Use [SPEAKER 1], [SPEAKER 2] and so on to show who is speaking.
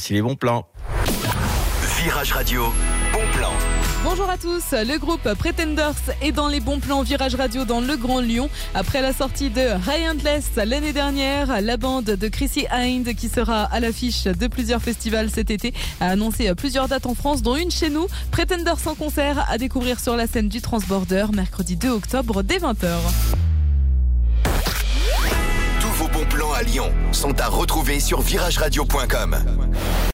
[SPEAKER 1] voici les bons plans.
[SPEAKER 2] Virage Radio, bon plan.
[SPEAKER 3] Bonjour à tous, le groupe Pretenders est dans les bons plans Virage Radio dans le Grand Lyon. Après la sortie de High Endless l'année dernière, la bande de Chrissy Hynde, qui sera à l'affiche de plusieurs festivals cet été, a annoncé plusieurs dates en France, dont une chez nous. Pretenders en concert à découvrir sur la scène du Transborder, mercredi 2 octobre dès 20h.
[SPEAKER 2] Tous vos bons plans à Lyon sont à retrouver sur virageradio.com.